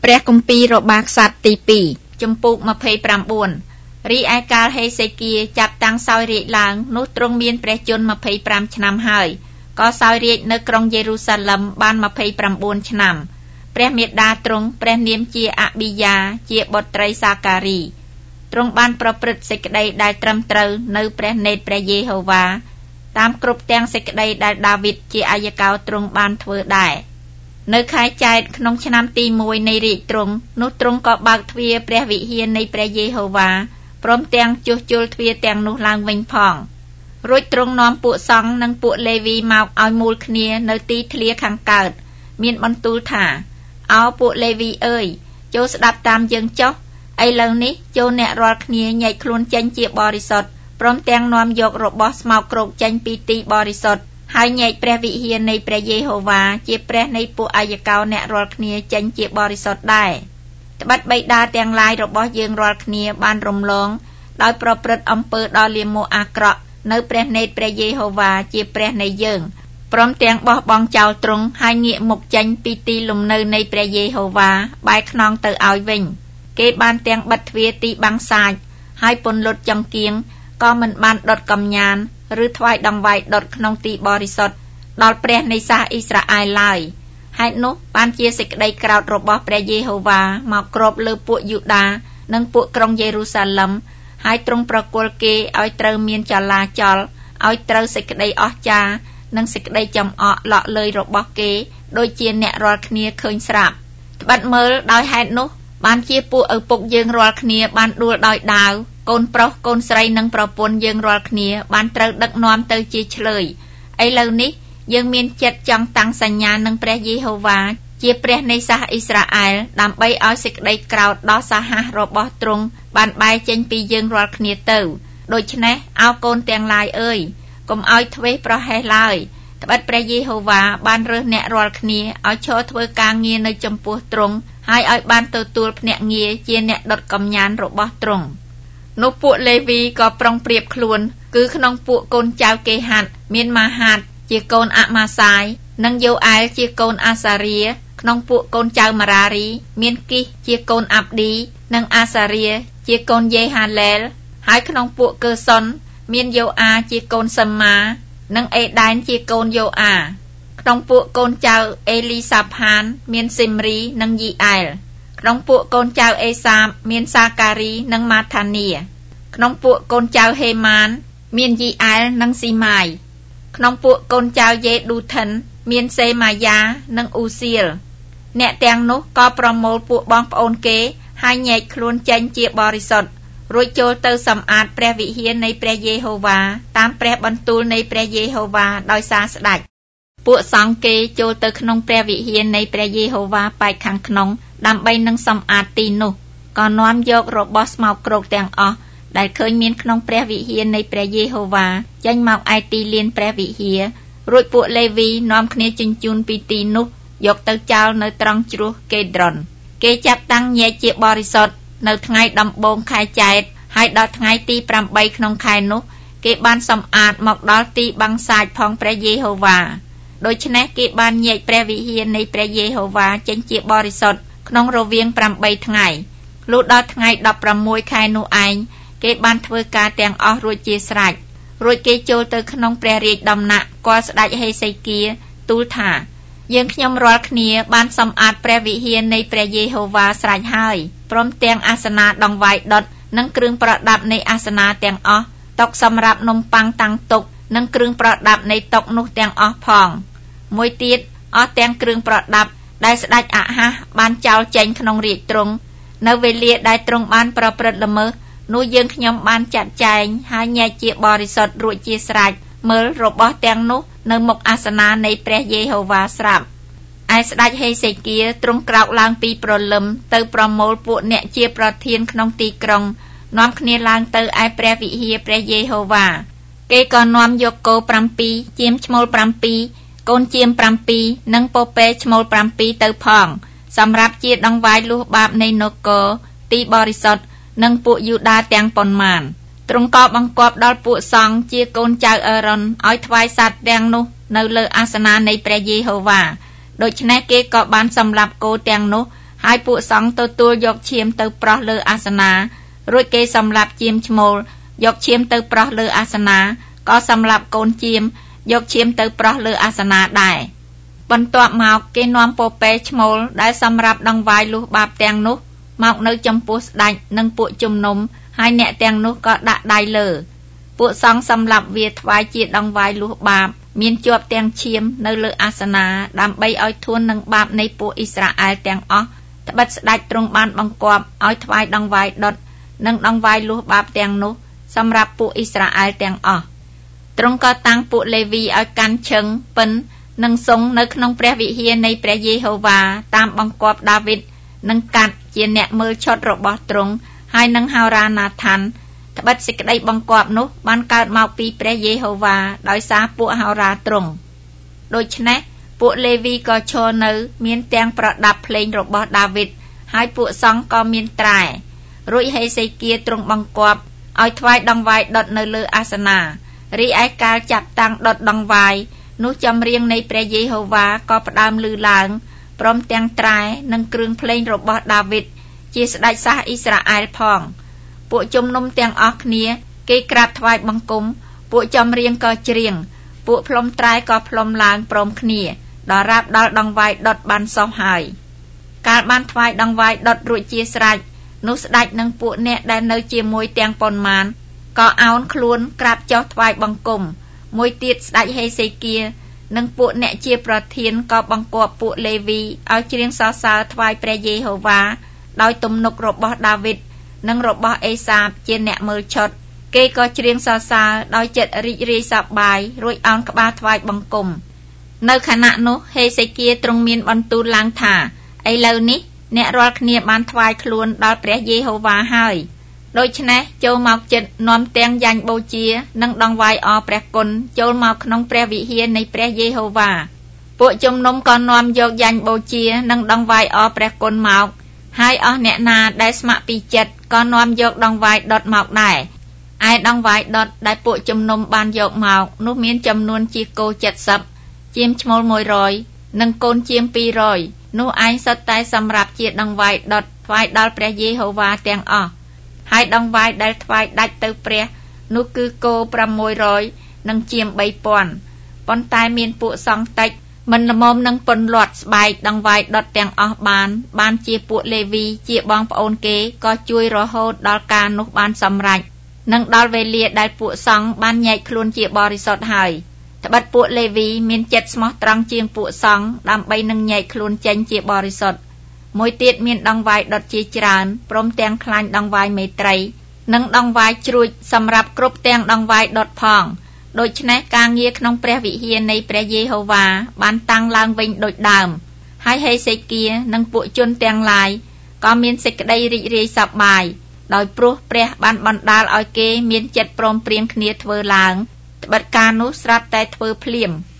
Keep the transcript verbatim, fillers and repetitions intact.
ព្រះគម្ពីររបស់ក្សត្រទីពីរចំពុកยี่สิบเก้าរីឯកាលហេសេគៀចាប់តាំងសោយរាជ្យឡើងនោះទ្រង់មានព្រះជន្មยี่สิบห้าឆ្នាំហើយក៏សោយរាជ្យនៅក្រុងយេរូសាឡឹមបានยี่สิบเก้าឆ្នាំព្រះមេដាទ្រង់ព្រះនាមជាអប៊ីយ៉ាជាបុត្រីសាការីទ្រង់បានប្រព្រឹត្តសេចក្តីដែលត្រឹមត្រូវនៅព្រះនេត្រព្រះយេហូវ៉ាតាមគ្រប់ទាំងសេចក្តីដែលដាវីតជាអាយកោទ្រង់បានធ្វើដែរនៅខែចែកក្នុងឆ្នាំទីមួយនៃរាជទ្រង់នោះទ្រង់ក៏បើកទ្វារព្រះវិហារនៃព្រះយេហូវ៉ាព្រមទាំងជួសជុលទ្វារទាំងនោះឡើងវិញផងរួចទ្រង់នាំពួកសង្ឃនិងពួកលេវីមកឲ្យមូលគ្នានៅទីធ្លាខាងកើតមានបន្ទូលថាអោពួកលេវីអើយចូលស្ដាប់តាមយើងចុះឥឡូវនេះចូលអ្នករាល់គ្នាញែកខ្លួនចេញជាបរិសុទ្ធព្រមទាំងនាំយករបស់ស្មោកគ្រោកចេញពីទីបរិសុទ្ធហើយញែកព្រះវិហារនៃព្រះយេហូវ៉ាជាព្រះនៃពួកអាយកោអ្នករាល់គ្នាចេញជាបរិសុទ្ធដែរត្បិតបិតាទាំងឡាយរបស់យើងរាល់គ្នាបានរំលងដោយប្រព្រឹត្តអំពើដ៏លាមកអាក្រក់នៅព្រះនេត្រព្រះយេហូវ៉ាជាព្រះនៃយើងព្រមទាំងបោះបង់ចោលទ្រង់ហើយងាកមុខចេញពីទីលំនៅនៃព្រះយេហូវ៉ាបែរខ្នងទៅឲ្យវិញគេបានទាំងបិទទ្វារទីបាំងសាច់ហើយពន្លត់ចង្គៀងក៏មិនបានដុតកំញានឬថ្វាយដង្វាយដុតក្នុងទីបរិសុទ្ធដល់ព្រះនៃសាសអ៊ីស្រាអែលឡើយហេតុនោះបានជាសេចក្តីក្រោធរបស់ព្រះយេហូវ៉ាមកគ្របលើពួកយូដានិងពួកក្រុងយេរូសាឡឹមហើយទ្រង់ប្រគល់គេឲ្យត្រូវមានចលាចលឲ្យត្រូវសេចក្តីអស្ចារ្យនិងសេចក្តីចំអកលក់លើយរបស់គេដូចជាអ្នករាល់គ្នាឃើញស្រាប់ត្បិតមើលដោយហេតុនោះបានជាពួកឪពុកយើងរាល់គ្នាបានដួលដោយដាវកូនប្រុសកូនស្រីនិងប្រពន្ធយើងរាល់គ្នាបានត្រូវដឹកនាំទៅជាឆ្លើយឥឡូវនេះយើងមានចិត្តចង់តាំងសញ្ញានឹងព្រះយេហូវ៉ាជាព្រះនៃសាសអ៊ីស្រាអែលដើម្បីឲ្យសេចក្តីក្រោធដ៏សាហាវរបស់ទ្រង់បានបែរចេញពីយើងរាល់គ្នាទៅដូច្នេះអោកូនទាំងឡាយអើយកុំឲ្យធ្វេសប្រហែសឡើយត្បិតព្រះយេហូវ៉ាបានរើសអ្នករាល់គ្នាឲ្យឈរធ្វើការងារនៅចំពោះទ្រង់ហើយឲ្យបានទទួលភ្នាក់ងារជាអ្នកដុតកំញានរបស់ទ្រង់នោះពួកលេវីក៏ប្រុងប្រៀបខ្លួនគឺក្នុងពួកកូនចៅកេហាតមានម៉ាហាតជាកូនអាម៉ាសាយនិងយូអែលជាកូនអាសារៀក្នុងពួកកូនចៅម៉ារារីមានគីសជាកូនអាប់ឌីនិងអាសារៀជាកូនយេហាឡែលហើយក្នុងពួកកើសុនមានយូអាជាកូនសាម៉ានិងអេដែនជាកូនយូអាក្នុងពួកកូនចៅអេលីសាផានមានស៊ីមរីនិងយីអែលក្នុងពួកកូនចៅអេសាបមានសាការីនិងម៉ាថានីក្នុងពួកកូនចៅហេម៉ានមានយីអែលនិងស៊ីម៉ាយក្នុងពួកកូនចៅយេឌូថិនមានសេម៉ាយ៉ានិងអ៊ូសៀលអ្នកទាំងនោះក៏ប្រមូលពួកបងប្អូនគេហើយញែកខ្លួនចេញជាបរិសុទ្ធរួចចូលទៅសម្អាតព្រះវិហារនៃព្រះយេហូវ៉ាតាមព្រះបន្ទូលនៃព្រះយេហូវ៉ាដោយសារស្ដេចពួកសង្ឃគេចូលទៅក្នុងព្រះវិហារនៃព្រះយេហូវ៉ាប៉ែកខាងក្នុងដើម្បីនឹងសម្អាតទីនោះក៏នាំយករបស់ស្មោកគ្រោកទាំងអស់ដែលឃើញមានក្នុងព្រះវិហារនៃព្រះយេហូវ៉ាចេញមកឯទីលានព្រះវិហាររួចពួកលេវីនាំគ្នាជញ្ជូនពីទីនោះយកទៅចោលនៅត្រង់ជ្រោះកេដ្រុនគេចាប់តាំងញែកជាបរិសុទ្ធនៅថ្ងៃដំបូងខែចែកហើយដល់ថ្ងៃទីប្រាំបីក្នុងខែនោះគេបានសម្អាតមកដល់ទីបាំងសាច់ផងព្រះយេហូវ៉ាដូច្នេះគេបានញែកព្រះវិហារនៃព្រះយេហូវ៉ាចេញជាបរិសុទ្ធក្នុងរវាងប្រាំបីថ្ងៃលុះដល់ថ្ងៃដប់ប្រាំមួយខែនោះឯងគេបានធ្វើការទាំងអស់រួចជាស្រេចរួចគេចូលទៅក្នុងព្រះរាជដំណាក់គាល់ស្ដេចហេសេគៀទូលថាយើងខ្ញុំរាល់គ្នាបានសម្អាតព្រះវិហារនៃព្រះយេហូវ៉ាស្រេចហើយព្រមទាំងអាសនៈដង្វាយដុតនិងគ្រឿងប្រដាប់នៃអាសនៈទាំងអស់តុសម្រាប់នំប៉័ងតាំងទុកនិងគ្រឿងប្រដាប់នៃតុនោះទាំងអស់ផងមួយទៀតអស់ទាំងគ្រឿងប្រដាប់ដែលស្ដេចអាហាសបានចោលចេញក្នុងរាជទ្រង់នៅវេលាដែលទ្រង់បានប្រព្រឹត្តល្មើសនោះយើងខ្ញុំបានចាត់ចែងហើយញែកជាបរិសុទ្ធរួចជាស្រេចមើលរបស់ទាំងនោះនៅមុខអាសនៈនៃព្រះយេហូវ៉ាស្រាប់ឯស្ដេចហេសេគៀទ្រង់ក្រោកឡើងពីព្រលឹមទៅប្រមូលពួកអ្នកជាប្រធានក្នុងទីក្រុងនាំគ្នាឡើងទៅឯព្រះវិហារព្រះយេហូវ៉ាគេក៏នាំយកគោប្រាំពីរជាមឈ្មោលប្រាំពីរកូនជាមប្រាំពីរនិងពពែឈ្មោលប្រាំពីរទៅផងសម្រាប់ជាដង្វាយលុះបាបនៃនគរទីបរិសុទ្ធនិងពួកយូដាទាំងប៉ុន្មានទ្រង់ក៏បង្គាប់ដល់ពួកសង្ឃជាកូនចៅអេរ៉ុនឲ្យថ្វាយសត្វទាំងនោះនៅលើអាសនៈនៃព្រះយេហូវ៉ាដូច្នេះគេក៏បានសម្លាប់គោទាំងនោះហើយពួកសង្ឃទទួលយកឈាមទៅប្រោះលើអាសនារួចគេសម្លាប់ជាមឈ្មោលយកឈាមទៅប្រោះលើអាសនាក៏សម្លាប់កូនជាមយកឈាមទៅប្រោះលើអាសនាដែរបន្ទាប់មកគេនាំពពែឈ្មោលដែលសម្រាប់ដង្វាយលុះបាបទាំងនោះមកនៅចំពោះស្ដេចនិងពួកជំនុំហើយអ្នកទាំងនោះក៏ដាក់ដៃលើពួកសង្ឃសម្លាប់វាថ្វាយជាដង្វាយលុះបាបមានជាប់ទាំងឈាមនៅលើអាសនាដើម្បីឲ្យធួននឹងបាបនៃពួកអ៊ីស្រាអែលទាំងអស់ត្បិតស្ដេចទ្រង់បានបង្គាប់ឲ្យថ្វាយដង្វាយដុតនិងដង្វាយលុះបាបទាំងនោះសម្រាប់ពួកអ៊ីស្រាអែលទាំងអស់ទ្រង់ក៏តាំងពួកលេវីឲ្យកាន់ឈឹងពិននិងសុងនៅក្នុងព្រះវិហារនៃព្រះយេហូវ៉ាតាមបង្គាប់ដាវីតនិងកាត់ជាអ្នកមើលឆុតរបស់ទ្រង់ហើយនឹងហោរាណាថានត្បិតសេចក្តីបង្គាប់នោះបានកើតមកពីព្រះយេហូវ៉ាដោយសារពួកហោរាទ្រង់ដូច្នេះពួកលេវីក៏ឈរនៅមានទាំងប្រដាប់ភ្លេងរបស់ដាវីតហើយពួកសង្ឃក៏មានត្រែរួចហេសេគៀទ្រង់បង្គាប់ឲ្យថ្វាយដង្វាយដុតនៅលើអាសនារីឯកាលចាប់តាំងដុតដង្វាយនោះចម្រៀងនៃព្រះយេហូវ៉ាក៏ផ្ដើមឮឡើងព្រមទាំងត្រែនិងគ្រឿងភ្លេងរបស់ដាវីតជាស្ដេចសាសអ៊ីស្រាអែលផងពួកជំនុំទាំងអស់គ្នាគេក្រាបថ្វាយបង្គំពួកចម្រៀងក៏ច្រៀងពួកផ្លុំត្រែក៏ផ្លុំឡើងព្រមគ្នាដល់រាប់ដល់ដង្វាយដុតបានសោះហើយកាលបានថ្វាយដង្វាយដុតរួចជាស្រេចនោះស្ដេចនិងពួកអ្នកដែលនៅជាមួយទាំងប៉ុន្មានក៏អោនខ្លួនក្រាបចុះថ្វាយបង្គំមួយទៀតស្ដេចហេសេគៀនិងពួកអ្នកជាប្រធានក៏បង្គាប់ពួកលេវីឲ្យច្រៀងសរសើរថ្វាយព្រះយេហូវ៉ាដោយទំនុករបស់ដាវីតនិងរបស់អេសាបជាអ្នកមើលឆុតគេក៏ច្រៀងសរសើរដោយចិត្តរីករាយសប្បាយរួចអោនក្បាលថ្វាយបង្គំនៅខណៈនោះហេសេគៀទ្រង់មានបន្ទូលឡើងថាឥឡូវនេះអ្នករាល់គ្នាបានថ្វាយខ្លួនដល់ព្រះយេហូវ៉ាហើយដូច្នេះចូលមកចិត្តនាំទាំងយ៉ាញ់បូជានិងដង្វាយអរព្រះគុណចូលមកក្នុងព្រះវិហារនៃព្រះយេហូវ៉ាពួកជំនុំក៏នាំយកយ៉ាញ់បូជានិងដង្វាយអរព្រះគុណមកហើយអស់អ្នកណាដែលស្ម័គ្រពីចិត្តក៏នាំយកដង្វាយដុតមកដែរឯដង្វាយដុតដែលពួកជំនុំបានយកមកនោះមានចំនួនជាគោเจ็ดสิบជាមឈ្មោលមួយរយនិងកូនជាមពីររយនោះឯងសុទ្ធតែសម្រាប់ជាដង្វាយដុតថ្វាយដល់ព្រះយេហូវ៉ាទាំងអស់ហើយដង្វាយដែលថ្វាយដាច់ទៅព្រះនោះគឺគោប្រាំមួយរយនិងជាមបីពាន់ប៉ុន្តែមានពួកសង្ឃតិចមិនល្មមនឹងពន្លាត់ស្បែកដង្វាយដុតទាំងអស់បានបានជាពួកលេវីជាបងប្អូនគេក៏ជួយរហូតដល់ការនោះបានសម្រេចនិងដល់វេលាដែលពួកសង្ឃបានញែកខ្លួនជាបរិសុទ្ធហើយត្បិតពួកលេវីមានចិត្តស្មោះត្រង់ជាងពួកសង្ឃដើម្បីនឹងញែកខ្លួនចេញជាបរិសុទ្ធមួយទៀតមានដង្វាយដុតជាច្រើនព្រមទាំងខ្លាញ់ដង្វាយមេត្រីនិងដង្វាយជ្រួចសម្រាប់គ្រប់ទាំងដង្វាយដុតផងដូច្នេះការងារក្នុងព្រះវិហារនៃព្រះយេហូវ៉ាបានតាំងឡើងវិញដូចដើមហើយហេសេគៀនិងពួកជនទាំងឡាយក៏មានសេចក្តីរីករាយសប្បាយដោយព្រោះព្រះបានបណ្ដាលឲ្យគេមានចិត្តព្រមព្រៀងគ្នាធ្វើឡើងត្បិតការនោះស្រាប់តែធ្វើភ្លាម